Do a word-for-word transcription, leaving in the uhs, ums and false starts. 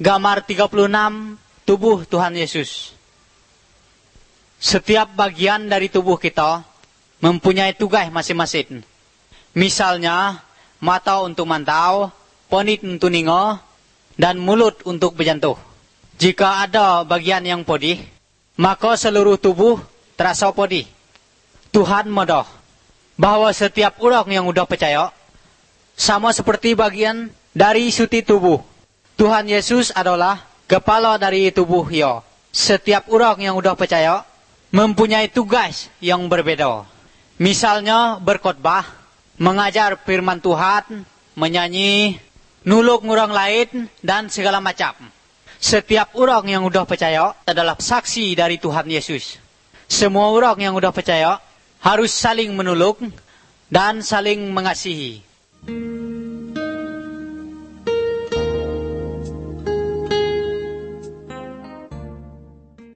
Gambar tiga puluh enam, tubuh Tuhan Yesus. Setiap bagian dari tubuh kita mempunyai tugas masing-masing. Misalnya, mata untuk mantau, penit untuk ningo, dan mulut untuk berjantuh. Jika ada bagian yang podih, maka seluruh tubuh terasa podih. Tuhan modoh bahwa setiap orang yang udah percaya, sama seperti bagian dari suti tubuh. Tuhan Yesus adalah kepala dari tubuh ya. Setiap orang yang udah percaya mempunyai tugas yang berbeda. Misalnya berkhotbah, mengajar firman Tuhan, menyanyi, nulung orang lain, dan segala macam. Setiap orang yang udah percaya adalah saksi dari Tuhan Yesus. Semua orang yang udah percaya harus saling menolong dan saling mengasihi.